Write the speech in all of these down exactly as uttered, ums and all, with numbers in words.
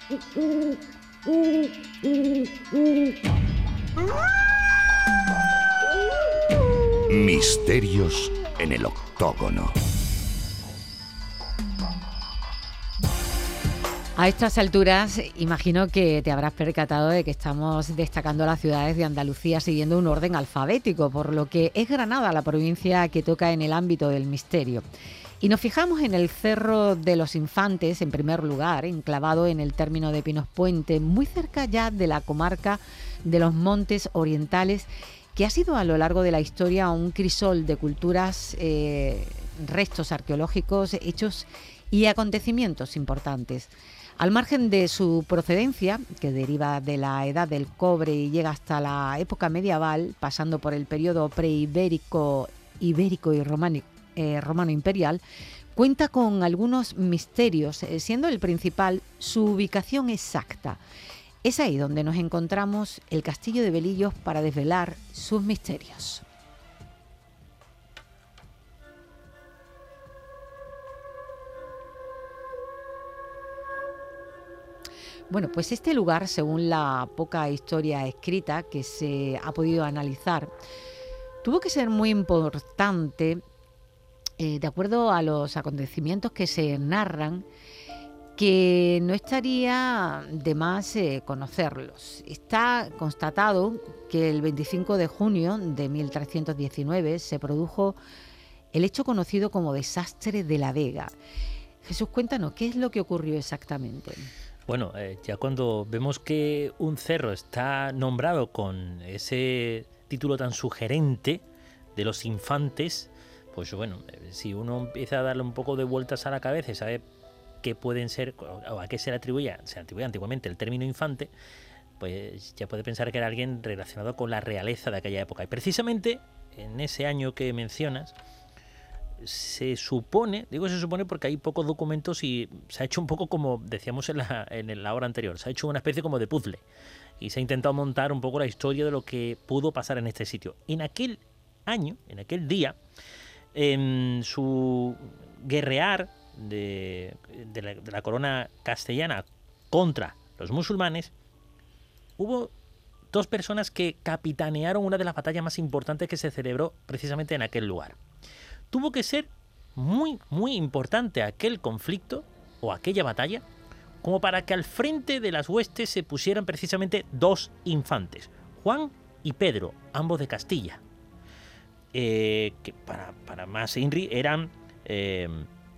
Misterios en el octógono. A estas alturas, imagino que te habrás percatado de que estamos destacando las ciudades de Andalucía siguiendo un orden alfabético, por lo que es Granada la provincia que toca en el ámbito del misterio. Y nos fijamos en el Cerro de los Infantes, en primer lugar, enclavado en el término de Pinos Puente, muy cerca ya de la comarca de los Montes Orientales, que ha sido a lo largo de la historia un crisol de culturas, eh, restos arqueológicos, hechos y acontecimientos importantes. Al margen de su procedencia, que deriva de la edad del cobre y llega hasta la época medieval, pasando por el periodo preibérico, ibérico y románico, eh, romano imperial, cuenta con algunos misterios, eh, siendo el principal su ubicación exacta. Es ahí donde nos encontramos el Castillo de Velillos para desvelar sus misterios. Bueno, pues este lugar, según la poca historia escrita que se ha podido analizar, tuvo que ser muy importante, eh, de acuerdo a los acontecimientos que se narran, que no estaría de más eh, conocerlos. Está constatado que el veinticinco de junio de mil trescientos diecinueve se produjo el hecho conocido como Desastre de la Vega. Jesús, cuéntanos, ¿qué es lo que ocurrió exactamente? Bueno, eh, ya cuando vemos que un cerro está nombrado con ese título tan sugerente de los infantes, pues bueno, eh, si uno empieza a darle un poco de vueltas a la cabeza y sabe qué pueden ser o a qué se le atribuía, se le atribuía antiguamente el término infante, pues ya puede pensar que era alguien relacionado con la realeza de aquella época. Y precisamente en ese año que mencionas, se supone, digo se supone porque hay pocos documentos y se ha hecho un poco como decíamos en la, en la hora anterior, se ha hecho una especie como de puzzle y se ha intentado montar un poco la historia de lo que pudo pasar en este sitio. En aquel año, en aquel día, en su guerrear de, de, la, de la corona castellana contra los musulmanes, hubo dos personas que capitanearon una de las batallas más importantes que se celebró precisamente en aquel lugar. Tuvo que ser muy, muy importante aquel conflicto o aquella batalla como para que al frente de las huestes se pusieran precisamente dos infantes, Juan y Pedro, ambos de Castilla, eh, que para, para más Inri eran eh,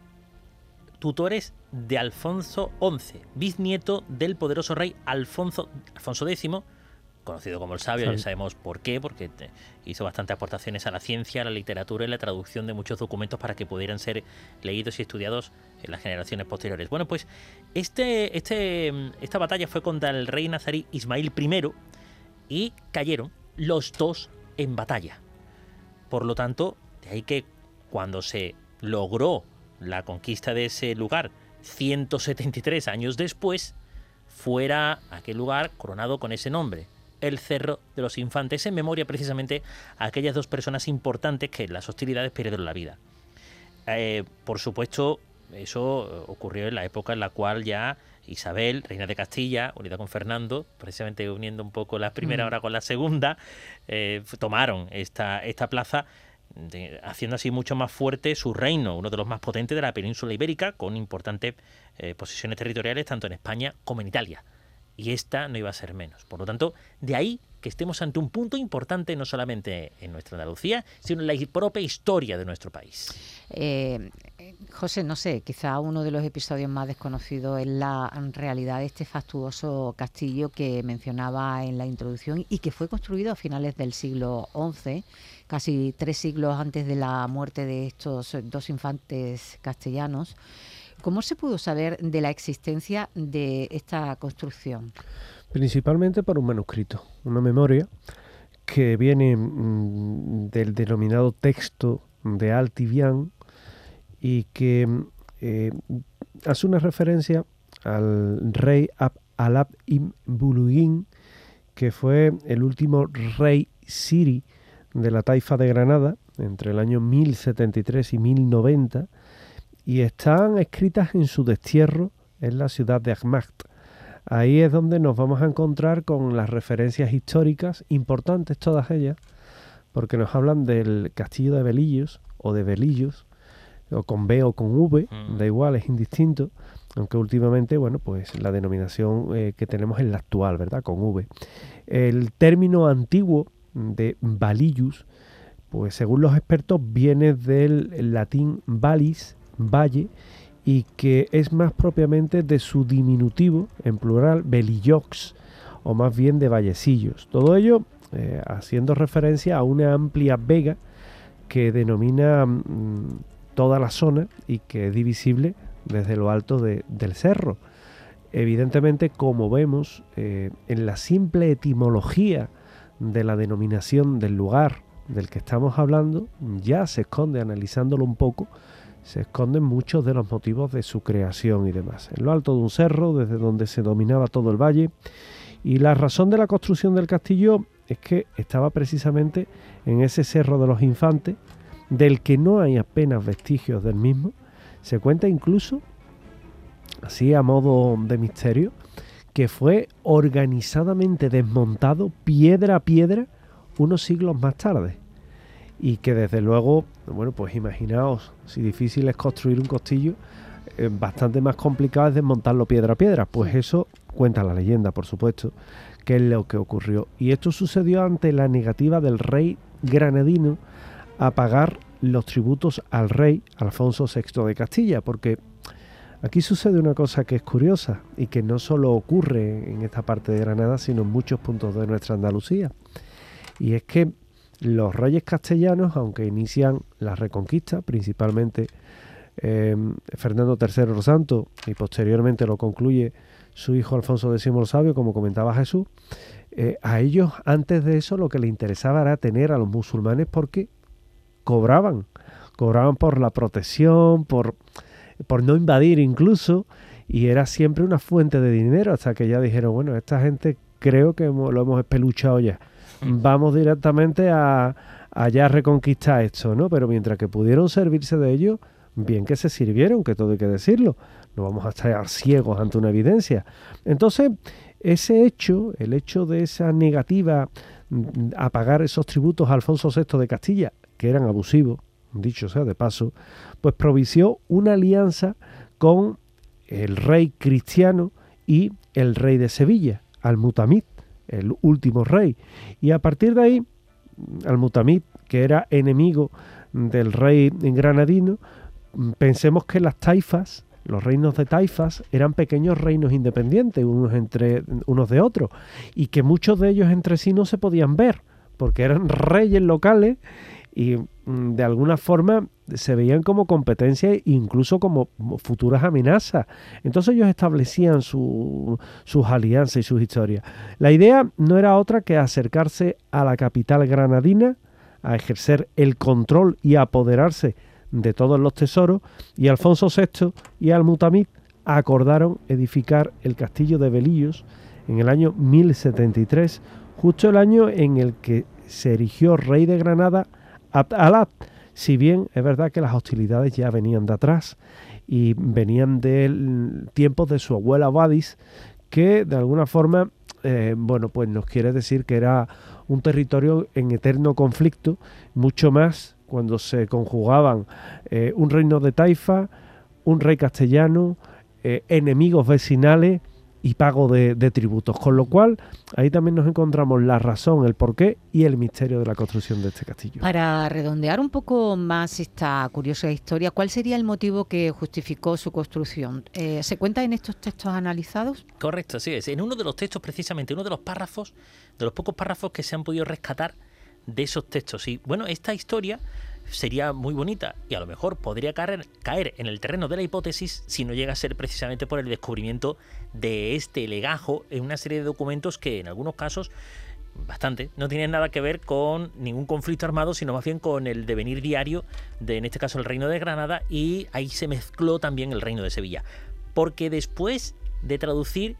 tutores de Alfonso once, bisnieto del poderoso rey Alfonso, Alfonso décimo, conocido como el Sabio. Sí. Ya sabemos por qué, porque hizo bastantes aportaciones a la ciencia, a la literatura y la traducción de muchos documentos para que pudieran ser leídos y estudiados en las generaciones posteriores. Bueno, pues este, este, esta batalla fue contra el rey nazarí Ismael primero y cayeron los dos en batalla. Por lo tanto, de ahí que cuando se logró la conquista de ese lugar ciento setenta y tres años después, fuera aquel lugar coronado con ese nombre, el Cerro de los Infantes, en memoria precisamente a aquellas dos personas importantes que en las hostilidades perdieron la vida. Eh, por supuesto, eso ocurrió en la época en la cual ya Isabel, reina de Castilla, unida con Fernando, precisamente uniendo un poco la primera hora con la segunda, eh, tomaron esta, esta plaza, de, haciendo así mucho más fuerte su reino, uno de los más potentes de la península ibérica, con importantes eh, posesiones territoriales tanto en España como en Italia. Y esta no iba a ser menos. Por lo tanto, de ahí que estemos ante un punto importante no solamente en nuestra Andalucía, sino en la propia historia de nuestro país. Eh, José, no sé, quizá uno de los episodios más desconocidos es la realidad de este fastuoso castillo que mencionaba en la introducción y que fue construido a finales del siglo once, casi tres siglos antes de la muerte de estos dos infantes castellanos. ¿Cómo se pudo saber de la existencia de esta construcción? Principalmente por un manuscrito, una memoria que viene mmm, del denominado texto de Altivian y que eh, hace una referencia al rey Abd Alab ibn Bulughín, que fue el último rey siri de la taifa de Granada entre el año mil setenta y tres y mil noventa, y están escritas en su destierro en la ciudad de Ahmad. Ahí es donde nos vamos a encontrar con las referencias históricas, importantes todas ellas, porque nos hablan del castillo de Velillos, o de Velillos, o con B o con V, da igual, es indistinto, aunque últimamente, bueno, pues la denominación eh, que tenemos es la actual, ¿verdad?, con V. El término antiguo de Valillus, pues según los expertos, viene del latín valis, valle, y que es más propiamente de su diminutivo, en plural, velillox, o más bien de vallecillos. Todo ello eh, haciendo referencia a una amplia vega que denomina mmm, toda la zona y que es divisible desde lo alto de, del cerro. Evidentemente, como vemos, eh, en la simple etimología de la denominación del lugar del que estamos hablando, ya se esconde, analizándolo un poco, se esconden muchos de los motivos de su creación y demás. En lo alto de un cerro, desde donde se dominaba todo el valle, y la razón de la construcción del castillo es que estaba precisamente en ese Cerro de los Infantes, del que no hay apenas vestigios del mismo. Se cuenta incluso, así a modo de misterio, que fue organizadamente desmontado piedra a piedra unos siglos más tarde. Y que desde luego, bueno, pues imaginaos, si difícil es construir un castillo, eh, bastante más complicado es desmontarlo piedra a piedra. Pues eso cuenta la leyenda, por supuesto, que es lo que ocurrió. Y esto sucedió ante la negativa del rey granadino a pagar los tributos al rey Alfonso sexto de Castilla, porque aquí sucede una cosa que es curiosa y que no solo ocurre en esta parte de Granada, sino en muchos puntos de nuestra Andalucía. Y es que los reyes castellanos, aunque inician la reconquista, principalmente eh, Fernando tercero el Santo, y posteriormente lo concluye su hijo Alfonso décimo el Sabio, como comentaba Jesús, eh, a ellos antes de eso lo que les interesaba era tener a los musulmanes porque cobraban, cobraban por la protección, por, por no invadir incluso, y era siempre una fuente de dinero, hasta que ya dijeron, bueno, esta gente creo que hemos, lo hemos espeluchado ya. Vamos directamente a allá a reconquistar esto, ¿no? Pero mientras que pudieron servirse de ello, bien que se sirvieron, que todo hay que decirlo. No vamos a estar ciegos ante una evidencia. Entonces, ese hecho, el hecho de esa negativa a pagar esos tributos a Alfonso sexto de Castilla, que eran abusivos, dicho sea de paso, pues propició una alianza con el rey cristiano y el rey de Sevilla, Al-Mutamid, el último rey. Y a partir de ahí, Al-Mutamid, que era enemigo del rey granadino, pensemos que las taifas, los reinos de taifas, eran pequeños reinos independientes, unos entre unos de otros, y que muchos de ellos entre sí no se podían ver, porque eran reyes locales y de alguna forma se veían como competencia e incluso como futuras amenazas. Entonces ellos establecían su, sus alianzas y sus historias. La idea no era otra que acercarse a la capital granadina, a ejercer el control y a apoderarse de todos los tesoros, y Alfonso sexto y Al-Mutamid acordaron edificar el castillo de Velillos en el año mil setenta y tres, justo el año en el que se erigió rey de Granada Abd al-Ad, si bien es verdad que las hostilidades ya venían de atrás y venían del tiempo de su abuela Badis, que de alguna forma, eh, bueno, pues nos quiere decir que era un territorio en eterno conflicto, mucho más cuando se conjugaban eh, un reino de taifa, un rey castellano, eh, enemigos vecinales y pago de, de tributos, con lo cual ahí también nos encontramos la razón, el porqué y el misterio de la construcción de este castillo. Para redondear un poco más esta curiosa historia, ¿cuál sería el motivo que justificó su construcción? Eh, ¿Se cuenta en estos textos analizados? Correcto, sí es. En uno de los textos, precisamente, uno de los párrafos, de los pocos párrafos que se han podido rescatar de esos textos. Y bueno, esta historia sería muy bonita y a lo mejor podría caer, caer en el terreno de la hipótesis si no llega a ser precisamente por el descubrimiento de este legajo en una serie de documentos que en algunos casos, bastante, no tienen nada que ver con ningún conflicto armado, sino más bien con el devenir diario de, en este caso, el reino de Granada, y ahí se mezcló también el reino de Sevilla. Porque después de traducir,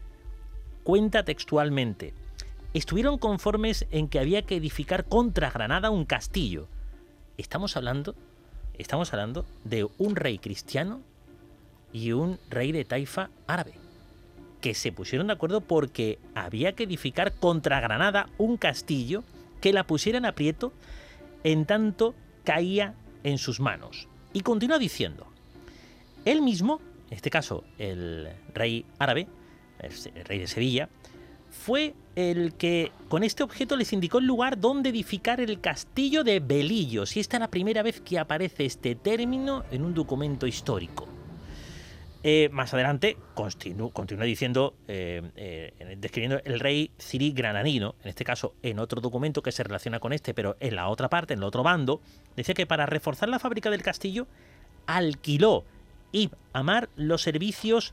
cuenta textualmente: estuvieron conformes en que había que edificar contra Granada un castillo. Estamos hablando, estamos hablando de un rey cristiano y un rey de taifa árabe. que se pusieron de acuerdo porque había que edificar contra Granada un castillo que la pusiera en aprieto en tanto caía en sus manos. Y continúa diciendo, él mismo, en este caso el rey árabe, el rey de Sevilla, fue el que con este objeto les indicó el lugar donde edificar el castillo de Velillos. Y esta es la primera vez que aparece este término en un documento histórico. Eh, más adelante continúa, continúa diciendo, eh, eh, describiendo el rey Ciri Granadino, en este caso en otro documento que se relaciona con este, pero en la otra parte, en el otro bando, decía que para reforzar la fábrica del castillo alquiló Ibn Amar los servicios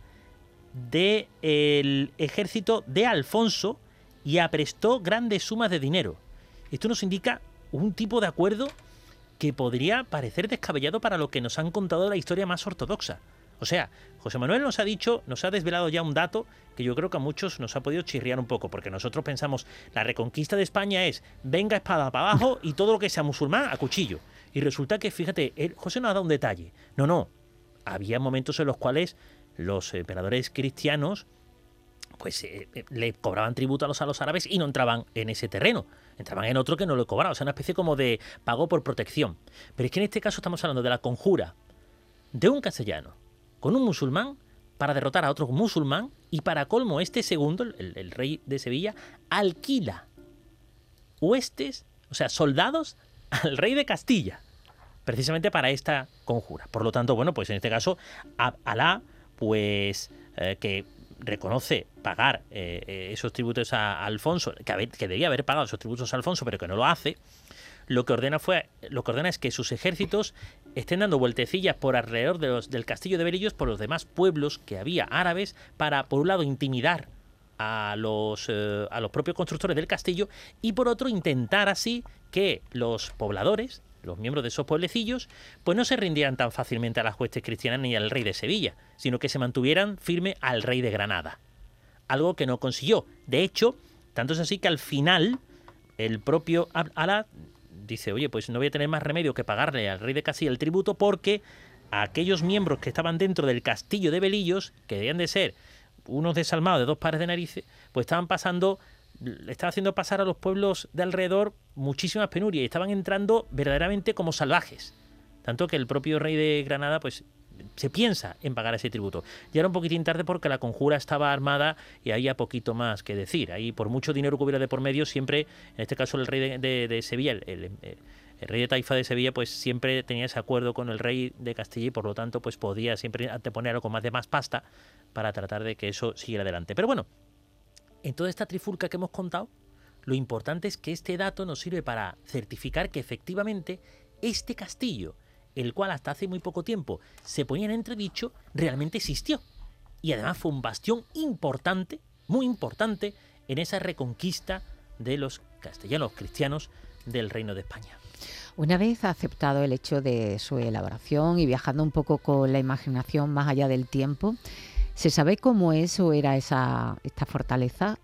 del ejército de Alfonso y aprestó grandes sumas de dinero. Esto nos indica un tipo de acuerdo que podría parecer descabellado para lo que nos han contado de la historia más ortodoxa. O sea, José Manuel nos ha dicho, nos ha desvelado ya un dato que yo creo que a muchos nos ha podido chirriar un poco, porque nosotros pensamos, la reconquista de España es venga espada para abajo y todo lo que sea musulmán a cuchillo. Y resulta que, fíjate, él, José nos ha dado un detalle. No, no, había momentos en los cuales los emperadores cristianos pues eh, le cobraban tributo a los, a los árabes y no entraban en ese terreno. Entraban en otro que no lo cobraban. O sea, una especie como de pago por protección. Pero es que en este caso estamos hablando de la conjura de un castellano con un musulmán para derrotar a otro musulmán, y para colmo este segundo, el, el rey de Sevilla, alquila huestes, o sea, soldados al rey de Castilla, precisamente para esta conjura. Por lo tanto, bueno, pues en este caso, Alá, pues eh, que reconoce pagar eh, esos tributos a, a Alfonso, que, haber, que debía haber pagado esos tributos a Alfonso, pero que no lo hace, lo que ordena fue, lo que ordena es que sus ejércitos estén dando vueltecillas por alrededor de los, del castillo de Velillos por los demás pueblos que había árabes para, por un lado, intimidar a los, eh, a los propios constructores del castillo, y por otro, intentar así que los pobladores, los miembros de esos pueblecillos, pues no se rindieran tan fácilmente a las huestes cristianas ni al rey de Sevilla, sino que se mantuvieran firme al rey de Granada. Algo que no consiguió. De hecho, tanto es así que al final el propio Alá dice, oye, pues no voy a tener más remedio que pagarle al rey de Castilla el tributo, porque a aquellos miembros que estaban dentro del castillo de Velillos, que debían de ser unos desalmados de dos pares de narices, pues estaban pasando, le estaba haciendo pasar a los pueblos de alrededor muchísimas penurias y estaban entrando verdaderamente como salvajes. Tanto que el propio rey de Granada pues se piensa en pagar ese tributo. Ya era un poquitín tarde porque la conjura estaba armada y había poquito más que decir. Ahí, por mucho dinero que hubiera de por medio, siempre, en este caso el rey de, de, de Sevilla, el, el, el rey de Taifa de Sevilla, pues siempre tenía ese acuerdo con el rey de Castilla y por lo tanto pues podía siempre anteponer algo más de más pasta para tratar de que eso siguiera adelante. Pero bueno, en toda esta trifulca que hemos contado, lo importante es que este dato nos sirve para certificar que efectivamente este castillo, el cual hasta hace muy poco tiempo se ponía en entredicho, realmente existió. Y además fue un bastión importante, muy importante, en esa reconquista de los castellanos cristianos del Reino de España. Una vez aceptado el hecho de su elaboración y viajando un poco con la imaginación más allá del tiempo, ¿se sabe cómo es o era esa, esta fortaleza?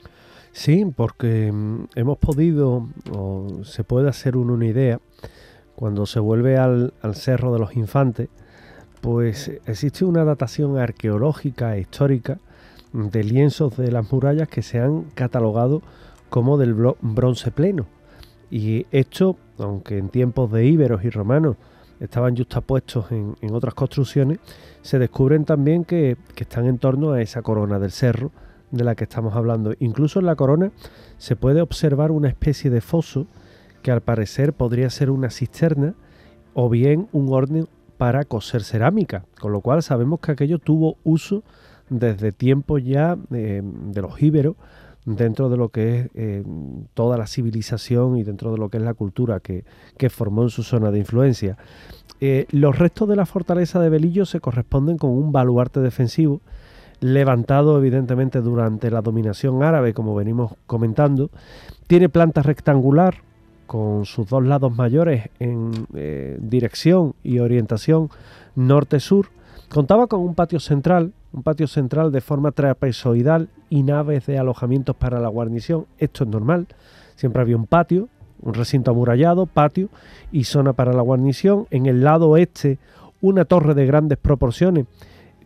Sí, porque hemos podido, o se puede hacer uno una idea, cuando se vuelve al, al Cerro de los Infantes, pues existe una datación arqueológica e histórica de lienzos de las murallas que se han catalogado como del bronce pleno. Y esto, aunque en tiempos de íberos y romanos estaban justapuestos en, en otras construcciones, se descubren también que, que están en torno a esa corona del cerro de la que estamos hablando. Incluso en la corona se puede observar una especie de foso que al parecer podría ser una cisterna o bien un horno para coser cerámica, con lo cual sabemos que aquello tuvo uso desde tiempos ya eh, de los íberos, dentro de lo que es eh, toda la civilización y dentro de lo que es la cultura que, que formó en su zona de influencia. Eh, los restos de la fortaleza de Velillos se corresponden con un baluarte defensivo levantado evidentemente durante la dominación árabe, como venimos comentando. Tiene planta rectangular con sus dos lados mayores en eh, dirección y orientación norte-sur. Contaba con un patio central, un patio central de forma trapezoidal y naves de alojamientos para la guarnición. Esto es normal, siempre había un patio, un recinto amurallado, patio y zona para la guarnición. En el lado oeste, una torre de grandes proporciones,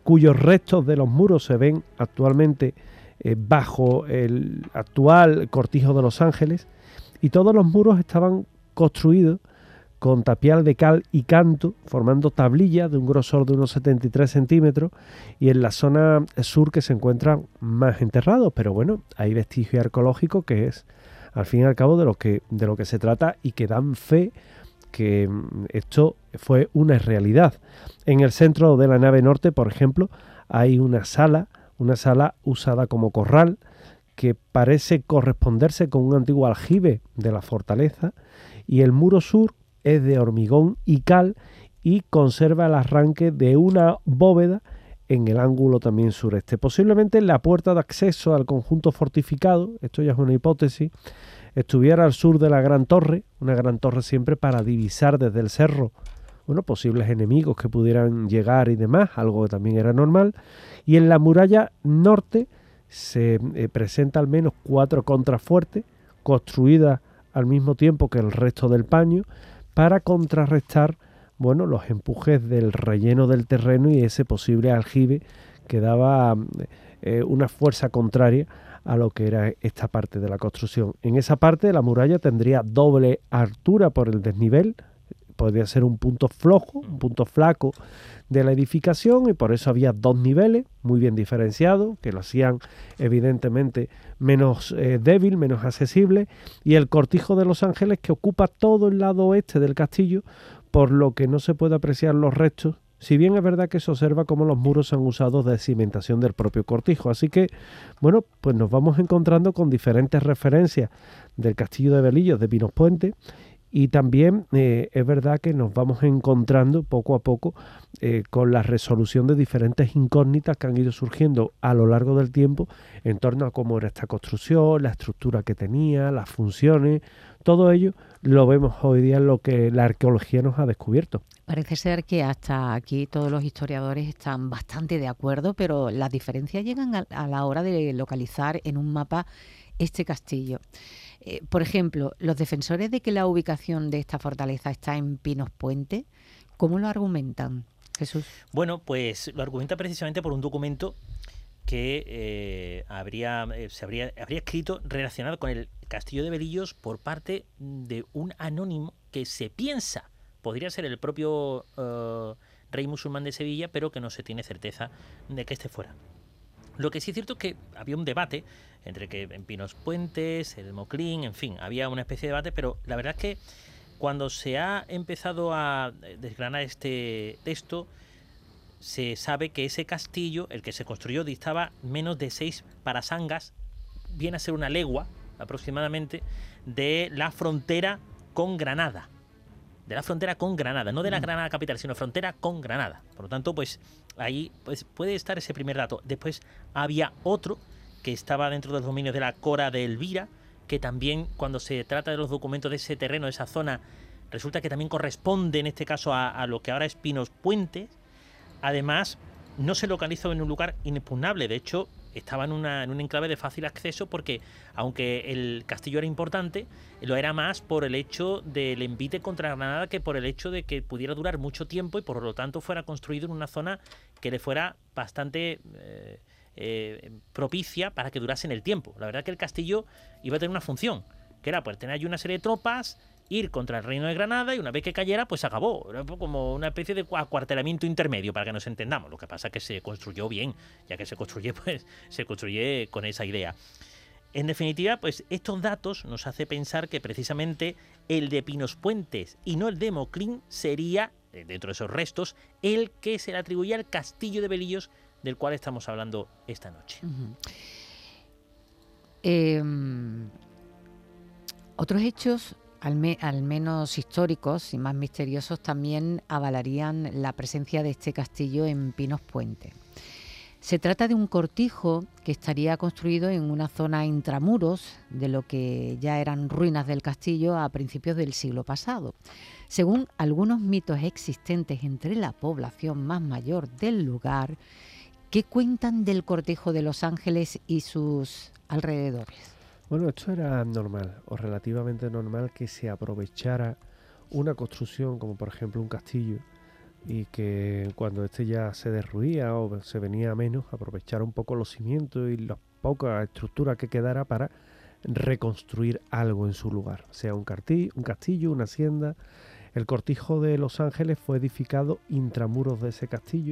cuyos restos de los muros se ven actualmente eh, bajo el actual cortijo de Los Ángeles, y todos los muros estaban construidos con tapial de cal y canto, formando tablillas de un grosor de unos setenta y tres centímetros, y en la zona sur que se encuentran más enterrados, pero bueno, hay vestigio arqueológico que es, al fin y al cabo, de lo que, de lo que se trata y que dan fe que esto fue una realidad. En el centro de la nave norte, por ejemplo, hay una sala, una sala usada como corral, que parece corresponderse con un antiguo aljibe de la fortaleza, y el muro sur es de hormigón y cal y conserva el arranque de una bóveda en el ángulo también sureste. Posiblemente la puerta de acceso al conjunto fortificado, esto ya es una hipótesis, estuviera al sur de la gran torre, una gran torre siempre para divisar desde el cerro, bueno, posibles enemigos que pudieran llegar y demás, algo que también era normal, y en la muralla norte se eh, presenta al menos cuatro contrafuertes construidas al mismo tiempo que el resto del paño, para contrarrestar, bueno, los empujes del relleno del terreno y ese posible aljibe que daba eh, una fuerza contraria a lo que era esta parte de la construcción. En esa parte la muralla tendría doble altura por el desnivel, podría ser un punto flojo, un punto flaco de la edificación, y por eso había dos niveles muy bien diferenciados, que lo hacían evidentemente menos eh, débil, menos accesible, y el cortijo de Los Ángeles, que ocupa todo el lado oeste del castillo, por lo que no se puede apreciar los restos, si bien es verdad que se observa cómo los muros se han usado de cimentación del propio cortijo. Así que, bueno, pues nos vamos encontrando con diferentes referencias del castillo de Velillos de Pinos Puente. Y también eh, es verdad que nos vamos encontrando poco a poco eh, con la resolución de diferentes incógnitas que han ido surgiendo a lo largo del tiempo en torno a cómo era esta construcción, la estructura que tenía, las funciones. Todo ello lo vemos hoy día en lo que la arqueología nos ha descubierto. Parece ser que hasta aquí todos los historiadores están bastante de acuerdo, pero las diferencias llegan a, a la hora de localizar en un mapa este castillo. Eh, por ejemplo, los defensores de que la ubicación de esta fortaleza está en Pinos Puente, ¿cómo lo argumentan, Jesús? Bueno, pues lo argumenta precisamente por un documento que eh, habría, eh, se habría, habría escrito relacionado con el castillo de Velillos por parte de un anónimo que se piensa podría ser el propio uh, rey musulmán de Sevilla, pero que no se tiene certeza de que este fuera. Lo que sí es cierto es que había un debate entre que en Pinos Puentes, el Moclín, en fin, había una especie de debate, pero la verdad es que cuando se ha empezado a desgranar este texto, se sabe que ese castillo, el que se construyó, distaba menos de seis parasangas, viene a ser una legua aproximadamente, de la frontera con Granada. De la frontera con Granada, no de la Granada capital, sino frontera con Granada. Por lo tanto, pues ahí pues, puede estar ese primer dato. Después había otro que estaba dentro de los dominios de la Cora de Elvira, que también cuando se trata de los documentos de ese terreno, de esa zona, resulta que también corresponde en este caso a, a lo que ahora es Pinos Puentes. Además, no se localizó en un lugar inexpugnable. De hecho, estaba en, una, en un enclave de fácil acceso porque, aunque el castillo era importante, lo era más por el hecho del envite contra Granada que por el hecho de que pudiera durar mucho tiempo y por lo tanto fuera construido en una zona que le fuera bastante eh, eh, propicia para que durase en el tiempo. La verdad que el castillo iba a tener una función, que era pues tener allí una serie de tropas, ir contra el reino de Granada y una vez que cayera, pues acabó. Era como una especie de acuartelamiento intermedio, para que nos entendamos. Lo que pasa es que se construyó bien, ya que se construye, pues se construye con esa idea. En definitiva, pues estos datos nos hace pensar que precisamente el de Pinos Puentes y no el de Moclín sería, dentro de esos restos, el que se le atribuía al castillo de Velillos, del cual estamos hablando esta noche. Uh-huh. eh, otros hechos Al, me, al menos históricos y más misteriosos también avalarían la presencia de este castillo en Pinos Puente. Se trata de un cortijo que estaría construido en una zona intramuros de lo que ya eran ruinas del castillo a principios del siglo pasado. Según algunos mitos existentes entre la población más mayor del lugar, que cuentan del cortijo de Los Ángeles y sus alrededores. Bueno, esto era normal, o relativamente normal, que se aprovechara una construcción, como por ejemplo un castillo, y que cuando este ya se derruía o se venía a menos, aprovechar un poco los cimientos y la poca estructura que quedara para reconstruir algo en su lugar, sea un, carti- un castillo, una hacienda. El Cortijo de Los Ángeles fue edificado intramuros de ese castillo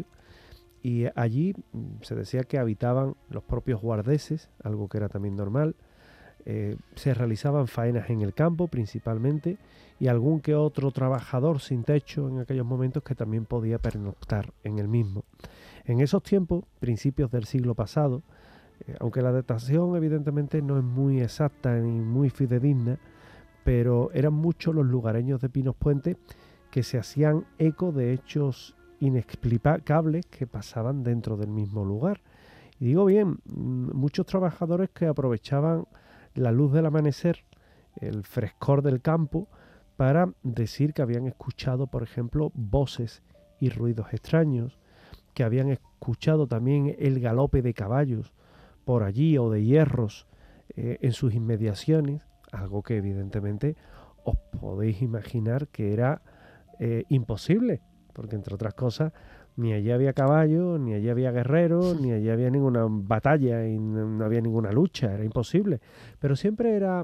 y allí se decía que habitaban los propios guardeses, algo que era también normal. Eh, se realizaban faenas en el campo principalmente y algún que otro trabajador sin techo en aquellos momentos que también podía pernoctar en el mismo. En esos tiempos, principios del siglo pasado, eh, aunque la datación evidentemente no es muy exacta ni muy fidedigna, pero eran muchos los lugareños de Pinos Puente que se hacían eco de hechos inexplicables que pasaban dentro del mismo lugar. Y digo bien, muchos trabajadores que aprovechaban la luz del amanecer, el frescor del campo, para decir que habían escuchado, por ejemplo, voces y ruidos extraños, que habían escuchado también el galope de caballos por allí o de hierros eh, en sus inmediaciones, algo que evidentemente os podéis imaginar que era eh, imposible, porque entre otras cosas ni allí había caballo, ni allí había guerreros, ni allí había ninguna batalla y no, no había ninguna lucha, era imposible. Pero siempre era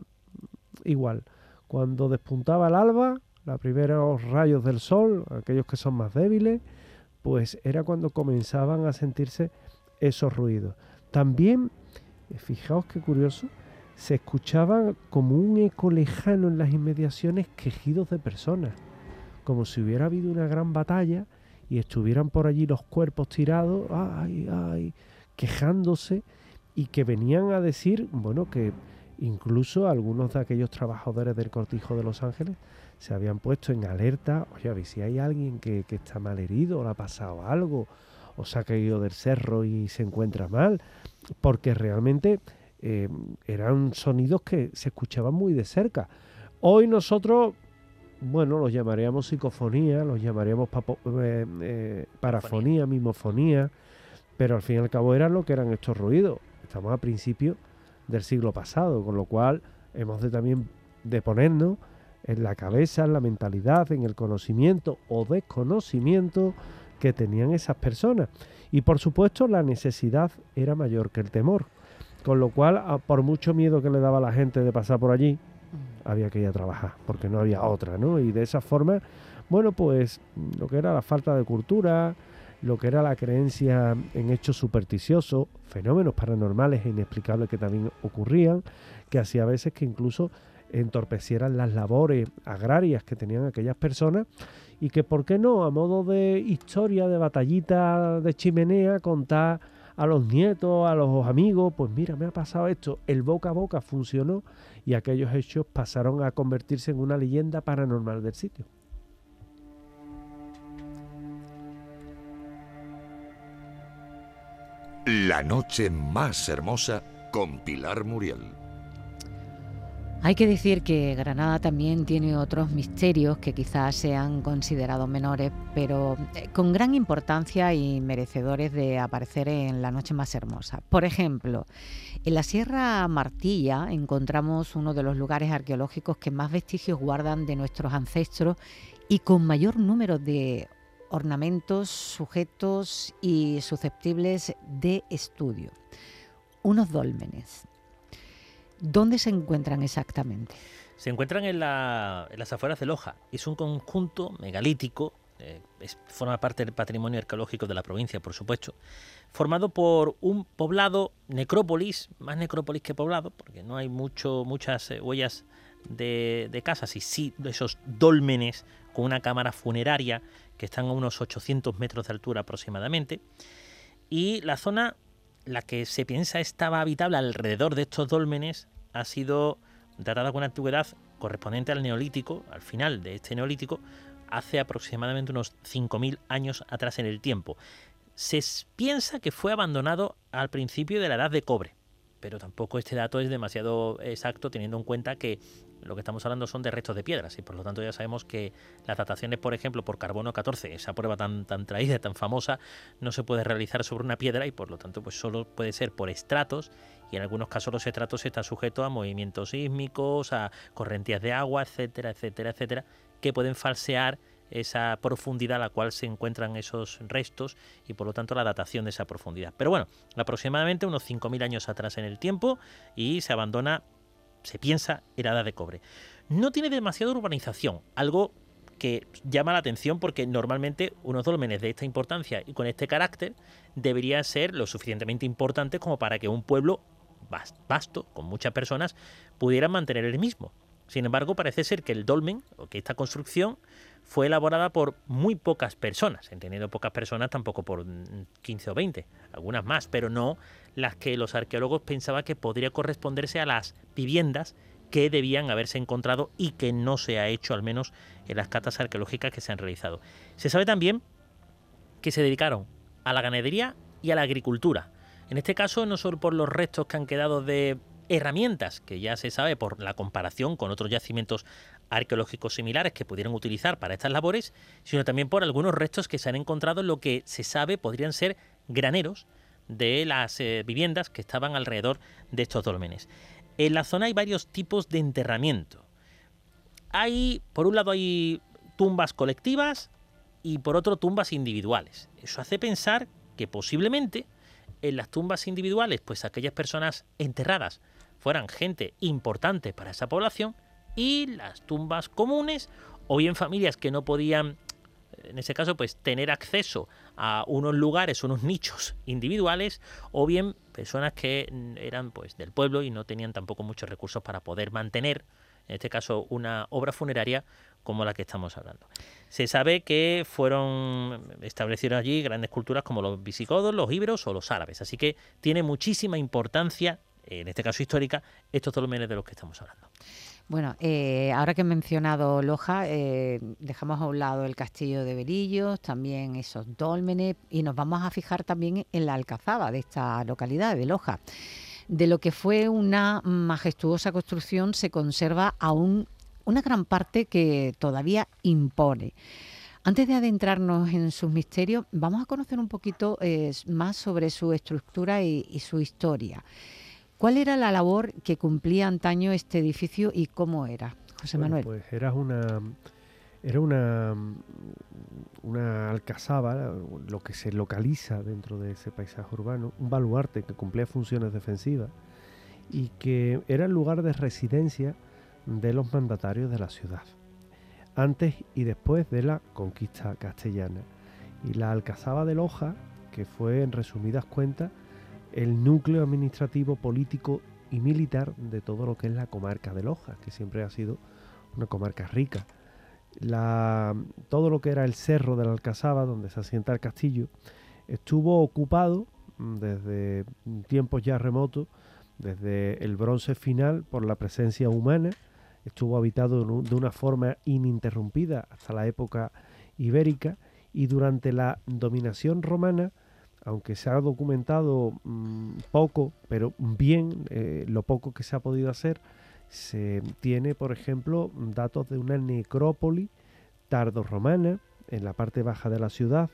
igual. Cuando despuntaba el alba, los primeros rayos del sol, aquellos que son más débiles, pues era cuando comenzaban a sentirse esos ruidos. También, fijaos qué curioso, se escuchaban como un eco lejano en las inmediaciones quejidos de personas, como si hubiera habido una gran batalla y estuvieran por allí los cuerpos tirados, ay, ay, quejándose, y que venían a decir, bueno, que incluso algunos de aquellos trabajadores del Cortijo de Los Ángeles se habían puesto en alerta, oye, a ver si hay alguien que, que está mal herido, o le ha pasado algo, o se ha caído del cerro y se encuentra mal, porque realmente eh, eran sonidos que se escuchaban muy de cerca. Hoy nosotros, bueno, los llamaríamos psicofonía, los llamaríamos papo, eh, eh, parafonía, mimofonía, pero al fin y al cabo eran lo que eran estos ruidos. Estamos a principios del siglo pasado, con lo cual hemos de también de ponernos en la cabeza, en la mentalidad, en el conocimiento o desconocimiento que tenían esas personas. Y por supuesto la necesidad era mayor que el temor, con lo cual por mucho miedo que le daba a la gente de pasar por allí, había que ir a trabajar, porque no había otra, ¿no? Y de esa forma, bueno, pues lo que era la falta de cultura, lo que era la creencia en hechos supersticiosos, fenómenos paranormales e inexplicables que también ocurrían, que hacía a veces que incluso entorpecieran las labores agrarias que tenían aquellas personas, y que, ¿por qué no?, a modo de historia, de batallita de chimenea, contar a los nietos, a los amigos, pues mira, me ha pasado esto, el boca a boca funcionó y aquellos hechos pasaron a convertirse en una leyenda paranormal del sitio. La noche más hermosa con Pilar Muriel. Hay que decir que Granada también tiene otros misterios que quizás sean considerados menores, pero con gran importancia y merecedores de aparecer en la noche más hermosa. Por ejemplo, en la Sierra Martilla encontramos uno de los lugares arqueológicos que más vestigios guardan de nuestros ancestros y con mayor número de ornamentos, sujetos y susceptibles de estudio. Unos dólmenes. ¿Dónde se encuentran exactamente? Se encuentran en, la, en las afueras de Loja. Es un conjunto megalítico, eh, es, forma parte del patrimonio arqueológico de la provincia, por supuesto, formado por un poblado, necrópolis, más necrópolis que poblado, porque no hay mucho, muchas eh, huellas de, de casas, y sí esos dólmenes con una cámara funeraria que están a unos ochocientos metros de altura aproximadamente. Y la zona, la que se piensa estaba habitable alrededor de estos dólmenes, ha sido datada con antigüedad correspondiente al Neolítico, al final de este Neolítico, hace aproximadamente unos cinco mil años atrás en el tiempo. Se piensa que fue abandonado al principio de la Edad de Cobre, pero tampoco este dato es demasiado exacto, teniendo en cuenta que lo que estamos hablando son de restos de piedras, y por lo tanto ya sabemos que las dataciones, por ejemplo, por carbono catorce, esa prueba tan, tan traída, tan famosa, no se puede realizar sobre una piedra, y por lo tanto pues solo puede ser por estratos, y en algunos casos los estratos están sujetos a movimientos sísmicos, a correntías de agua, etcétera, etcétera, etcétera, que pueden falsear esa profundidad a la cual se encuentran esos restos y por lo tanto la datación de esa profundidad. Pero bueno, aproximadamente unos cinco mil años atrás en el tiempo y se abandona, se piensa, en la edad de cobre. No tiene demasiada urbanización, algo que llama la atención porque normalmente unos dólmenes de esta importancia y con este carácter deberían ser lo suficientemente importantes como para que un pueblo vasto, con muchas personas, pudieran mantener el mismo. Sin embargo, parece ser que el dolmen, o que esta construcción, fue elaborada por muy pocas personas, entendiendo pocas personas tampoco por quince o veinte, algunas más, pero no las que los arqueólogos pensaban que podría corresponderse a las viviendas que debían haberse encontrado y que no se ha hecho, al menos en las catas arqueológicas que se han realizado. Se sabe también que se dedicaron a la ganadería y a la agricultura. En este caso, no solo por los restos que han quedado de herramientas, que ya se sabe por la comparación con otros yacimientos arqueológicos similares que pudieron utilizar para estas labores, sino también por algunos restos que se han encontrado en lo que se sabe podrían ser graneros de las eh, viviendas que estaban alrededor de estos dólmenes. En la zona hay varios tipos de enterramiento. Hay, por un lado, hay tumbas colectivas y por otro tumbas individuales. Eso hace pensar que posiblemente en las tumbas individuales, pues aquellas personas enterradas fueran gente importante para esa población, y las tumbas comunes, o bien familias que no podían, en ese caso, pues tener acceso a unos lugares, unos nichos individuales, o bien personas que eran pues del pueblo y no tenían tampoco muchos recursos para poder mantener, en este caso, una obra funeraria como la que estamos hablando. Se sabe que fueron establecidas allí grandes culturas como los visigodos, los íberos o los árabes, así que tiene muchísima importancia, en este caso histórica, estos dólmenes de los que estamos hablando. Bueno, eh, ahora que he mencionado Loja, eh, dejamos a un lado el castillo de Berillos, también esos dólmenes, y nos vamos a fijar también en la alcazaba de esta localidad, de Loja. De lo que fue una majestuosa construcción se conserva aún una gran parte que todavía impone. Antes de adentrarnos en sus misterios, vamos a conocer un poquito eh, más sobre su estructura y, y su historia. ¿Cuál era la labor que cumplía antaño este edificio y cómo era, José bueno, Manuel? Pues era una, era una, una alcazaba, lo que se localiza dentro de ese paisaje urbano, un baluarte que cumplía funciones defensivas y que era el lugar de residencia de los mandatarios de la ciudad, antes y después de la conquista castellana. Y la alcazaba de Loja, que fue en resumidas cuentas el núcleo administrativo, político y militar de todo lo que es la comarca de Loja, que siempre ha sido una comarca rica. La, todo lo que era el cerro de la Alcazaba, donde se asienta el castillo, estuvo ocupado desde tiempos ya remotos, desde el bronce final, por la presencia humana. Estuvo habitado de una forma ininterrumpida hasta la época ibérica, y durante la dominación romana, aunque se ha documentado mmm, poco, pero bien, eh, lo poco que se ha podido hacer, se tiene, por ejemplo, datos de una necrópoli tardorromana en la parte baja de la ciudad.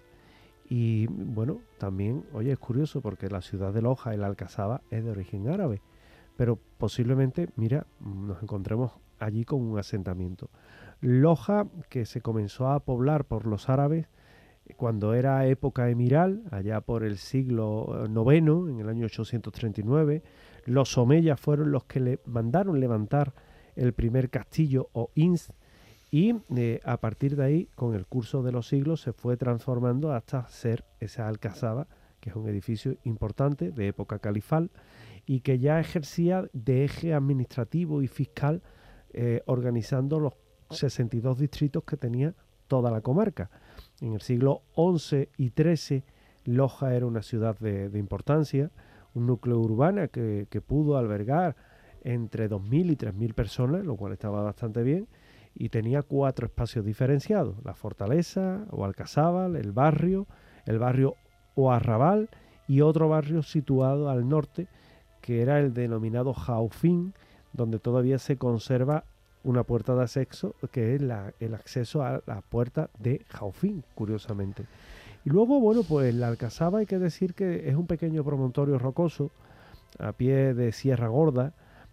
Y bueno, también, oye, es curioso porque la ciudad de Loja y la Alcazaba es de origen árabe, pero posiblemente, mira, nos encontremos allí con un asentamiento. Loja, que se comenzó a poblar por los árabes cuando era época emiral, allá por el siglo noveno, en el año ochocientos treinta y nueve, los omeyas fueron los que le mandaron levantar el primer castillo o ins, y eh, a partir de ahí, con el curso de los siglos, se fue transformando hasta ser esa alcazaba, que es un edificio importante de época califal y que ya ejercía de eje administrativo y fiscal, eh, organizando los sesenta y dos distritos que tenía toda la comarca. En el siglo once y trece, Loja era una ciudad de, de importancia, un núcleo urbano que, que pudo albergar entre dos mil y tres mil personas, lo cual estaba bastante bien, y tenía cuatro espacios diferenciados: la fortaleza o alcazábal, el barrio, el barrio o arrabal, y otro barrio situado al norte, que era el denominado Jaufín, donde todavía se conserva una puerta de acceso, que es la, el acceso a la puerta de Jaufín, curiosamente. Y luego, bueno, pues la Alcazaba, hay que decir que es un pequeño promontorio rocoso a pie de Sierra Gorda,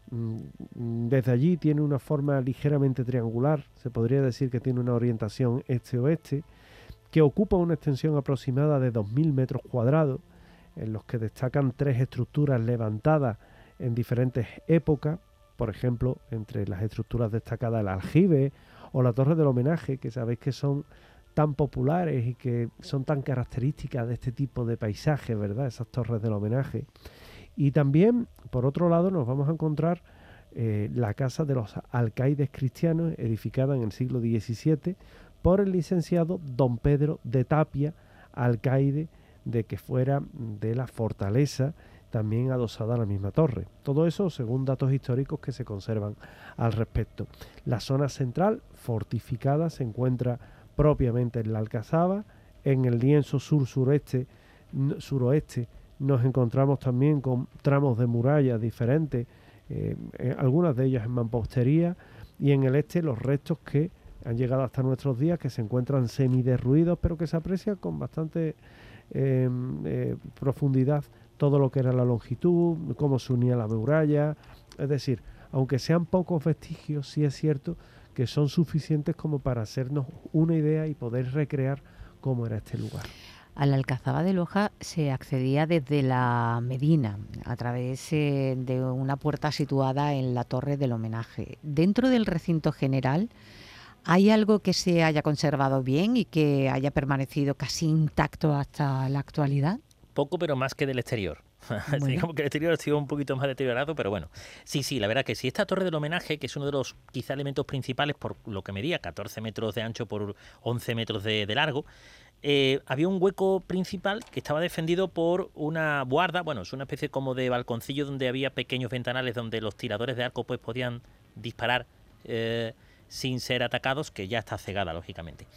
Desde allí tiene una forma ligeramente triangular, se podría decir que tiene una orientación este-oeste, que ocupa una extensión aproximada de dos mil metros cuadrados, en los que destacan tres estructuras levantadas en diferentes épocas, por ejemplo, entre las estructuras destacadas el aljibe o la torre del homenaje, que sabéis que son tan populares y que son tan características de este tipo de paisajes, ¿verdad? Esas torres del homenaje. Y también, por otro lado, nos vamos a encontrar eh, la casa de los alcaides cristianos, edificada en el siglo diecisiete por el licenciado don Pedro de Tapia, alcaide de que fuera de la fortaleza, también adosada a la misma torre. Todo eso según datos históricos que se conservan al respecto. La zona central, fortificada, se encuentra propiamente en la Alcazaba. En el lienzo sur-sureste, suroeste, nos encontramos también con tramos de muralla diferentes, eh, eh, algunas de ellas en mampostería, y en el este los restos que han llegado hasta nuestros días, que se encuentran semiderruidos, pero que se aprecia con bastante eh, eh, profundidad todo lo que era la longitud, cómo se unía la muralla. Es decir, aunque sean pocos vestigios, sí es cierto que son suficientes como para hacernos una idea y poder recrear cómo era este lugar. A la Alcazaba de Loja se accedía desde la Medina, a través eh, de una puerta situada en la Torre del Homenaje. Dentro del recinto general, ¿hay algo que se haya conservado bien y que haya permanecido casi intacto hasta la actualidad? Poco, pero más que del exterior. Bueno. Digamos que el exterior ha sido un poquito más deteriorado, pero bueno. Sí, sí, la verdad que sí. Esta torre del homenaje, que es uno de los quizá elementos principales por lo que medía, catorce metros de ancho por once metros de, de largo, eh, había un hueco principal que estaba defendido por una buarda. Bueno, es una especie como de balconcillo donde había pequeños ventanales donde los tiradores de arco pues podían disparar eh, sin ser atacados, que ya está cegada, lógicamente.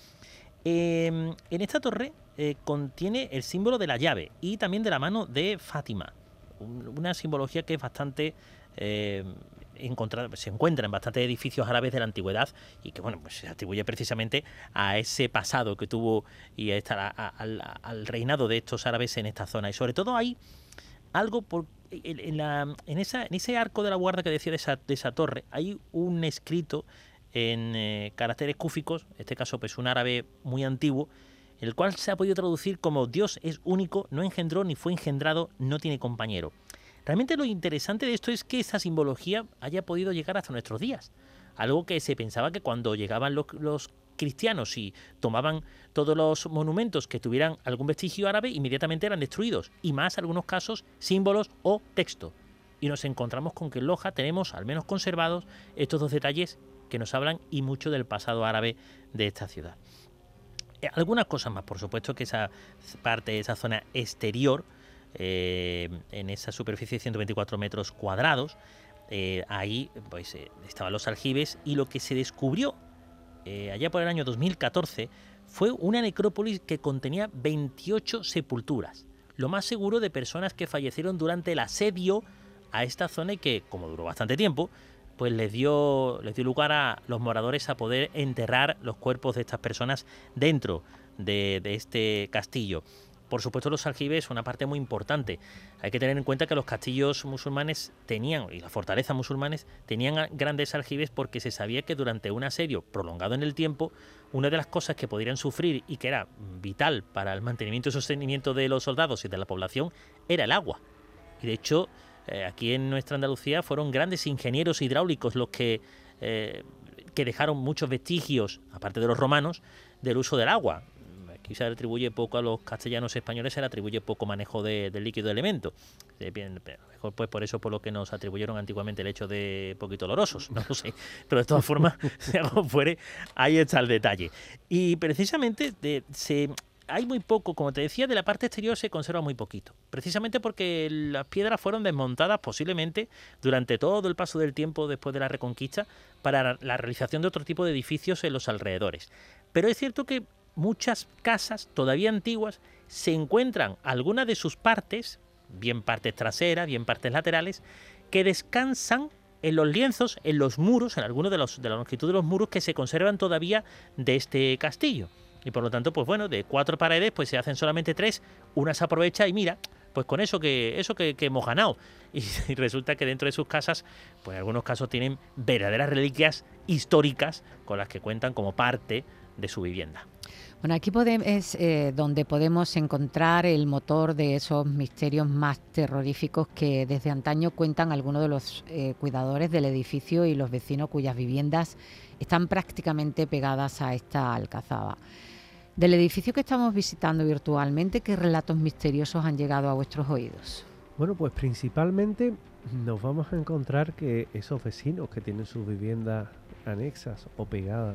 Eh, en esta torre eh, contiene el símbolo de la llave y también de la mano de Fátima, un, una simbología que es bastante eh, encontrada, se encuentra en bastantes edificios árabes de la antigüedad y que bueno, pues se atribuye precisamente a ese pasado que tuvo y a esta, a, a, al, al reinado de estos árabes en esta zona. Y sobre todo hay algo por, en, en, la, en, esa, en ese arco de la guarda que decía de esa, de esa torre, hay un escrito en eh, caracteres cúficos, en este caso pues un árabe muy antiguo, el cual se ha podido traducir como Dios es único, no engendró ni fue engendrado, no tiene compañero. Realmente lo interesante de esto es que esa simbología haya podido llegar hasta nuestros días, algo que se pensaba que cuando llegaban los, los cristianos y tomaban todos los monumentos que tuvieran algún vestigio árabe, inmediatamente eran destruidos, y más en algunos casos símbolos o texto. Y nos encontramos con que en Loja tenemos al menos conservados estos dos detalles que nos hablan y mucho del pasado árabe de esta ciudad. Algunas cosas más, por supuesto que esa parte, esa zona exterior, eh, en esa superficie de ciento veinticuatro metros cuadrados, eh, ahí pues eh, estaban los aljibes, y lo que se descubrió eh, allá por el año dos mil catorce fue una necrópolis que contenía veintiocho sepulturas, lo más seguro de personas que fallecieron durante el asedio a esta zona y que, como duró bastante tiempo, pues les dio, les dio lugar a los moradores a poder enterrar los cuerpos de estas personas dentro de, de este castillo. Por supuesto, los aljibes son una parte muy importante. Hay que tener en cuenta que los castillos musulmanes tenían, y las fortalezas musulmanes, tenían grandes aljibes porque se sabía que durante un asedio prolongado en el tiempo, una de las cosas que podrían sufrir y que era vital para el mantenimiento y sostenimiento de los soldados y de la población era el agua. Y de hecho, Eh, aquí en nuestra Andalucía fueron grandes ingenieros hidráulicos los que, eh, que dejaron muchos vestigios, aparte de los romanos, del uso del agua. Aquí se le atribuye poco a los castellanos españoles, se le atribuye poco manejo de, del líquido de elemento. Eh, bien, a lo mejor pues por eso por lo que nos atribuyeron antiguamente el hecho de poquito olorosos, no lo sé. Pero de todas formas, sea como fuere, ahí está el detalle. Y precisamente de, se... hay muy poco, como te decía, de la parte exterior se conserva muy poquito, precisamente porque las piedras fueron desmontadas posiblemente durante todo el paso del tiempo después de la Reconquista para la realización de otro tipo de edificios en los alrededores. Pero es cierto que muchas casas todavía antiguas se encuentran algunas de sus partes, bien partes traseras, bien partes laterales, que descansan en los lienzos, en los muros, en algunos de, los, de la longitud de los muros que se conservan todavía de este castillo. Y por lo tanto, pues bueno, de cuatro paredes pues se hacen solamente tres, una se aprovecha y mira, pues con eso que eso que, que hemos ganado. Y, y resulta que dentro de sus casas, pues en algunos casos tienen verdaderas reliquias históricas con las que cuentan como parte de su vivienda. Bueno, aquí podem- es eh, donde podemos encontrar el motor de esos misterios más terroríficos que desde antaño cuentan algunos de los eh, cuidadores del edificio y los vecinos cuyas viviendas están prácticamente pegadas a esta alcazaba. Del edificio que estamos visitando virtualmente, ¿qué relatos misteriosos han llegado a vuestros oídos? Bueno, pues principalmente nos vamos a encontrar que esos vecinos que tienen sus viviendas anexas o pegadas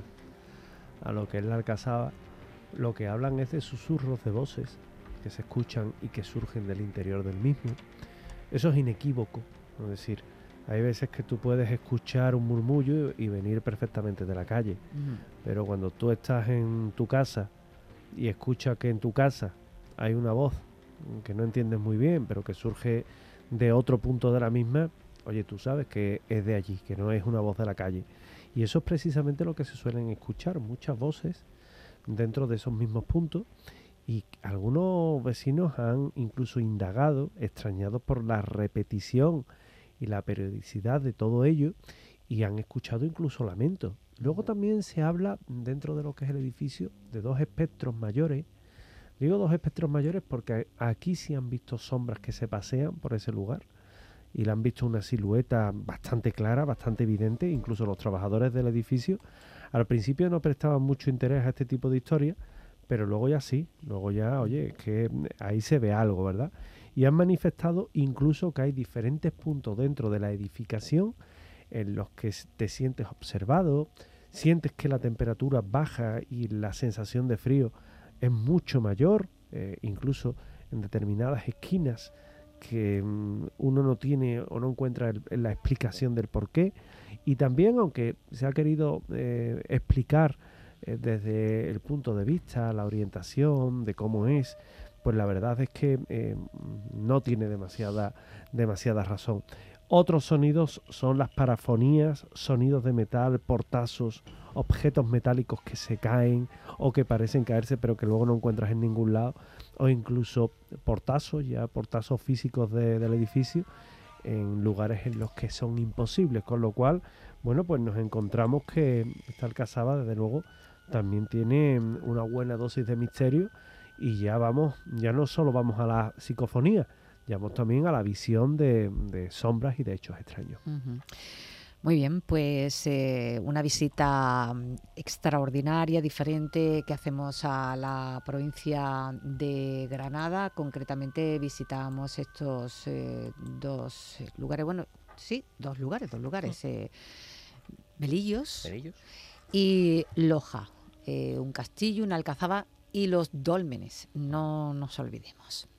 a lo que es la alcazaba, lo que hablan es de susurros de voces que se escuchan y que surgen del interior del mismo. Eso es inequívoco, es decir, hay veces que tú puedes escuchar un murmullo y venir perfectamente de la calle, Mm. pero cuando tú estás en tu casa y escuchas que en tu casa hay una voz que no entiendes muy bien, pero que surge de otro punto de la misma, oye, tú sabes que es de allí, que no es una voz de la calle. Y eso es precisamente lo que se suelen escuchar, muchas voces dentro de esos mismos puntos, y algunos vecinos han incluso indagado, extrañados por la repetición y la periodicidad de todo ello, y han escuchado incluso lamentos. Luego también se habla dentro de lo que es el edificio de dos espectros mayores. Digo dos espectros mayores porque aquí sí han visto sombras que se pasean por ese lugar y le han visto una silueta bastante clara, bastante evidente. Incluso los trabajadores del edificio al principio no prestaban mucho interés a este tipo de historias, pero luego ya sí, luego ya, oye, es que ahí se ve algo, ¿verdad? Y han manifestado incluso que hay diferentes puntos dentro de la edificación en los que te sientes observado, sientes que la temperatura baja y la sensación de frío es mucho mayor, eh, incluso en determinadas esquinas que um, uno no tiene o no encuentra el, la explicación del por qué. Y también, aunque se ha querido eh, explicar eh, desde el punto de vista, la orientación de cómo es, pues la verdad es que eh, no tiene demasiada, demasiada razón. Otros sonidos son las parafonías, sonidos de metal, portazos, objetos metálicos que se caen o que parecen caerse pero que luego no encuentras en ningún lado, o incluso portazos, ya portazos físicos de, del edificio en lugares en los que son imposibles, con lo cual, bueno, pues nos encontramos que esta alcazaba, desde luego, también tiene una buena dosis de misterio, y ya vamos, ya no solo vamos a la psicofonía, ya vamos también a la visión de, de sombras y de hechos extraños. Uh-huh. Muy bien, pues eh, una visita extraordinaria, diferente que hacemos a la provincia de Granada. Concretamente visitamos estos eh, dos lugares, bueno, sí, dos lugares, dos lugares, eh, Melillos, ¿Melillos? y Loja, eh, un castillo, una alcazaba y los dólmenes, no nos olvidemos.